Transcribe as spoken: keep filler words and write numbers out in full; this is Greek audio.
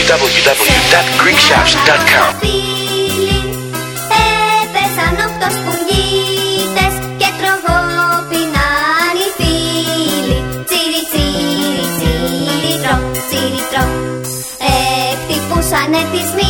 double-u double-u double-u dot greek chefs dot com. Έπεσαν οκτώ σπουργίτες και τρογόπιναν οι φίλοι. Τσίρι, τσίρι, τσίρι, τρο, τσίρι, τρο. Εκτυπούσανε τις μύες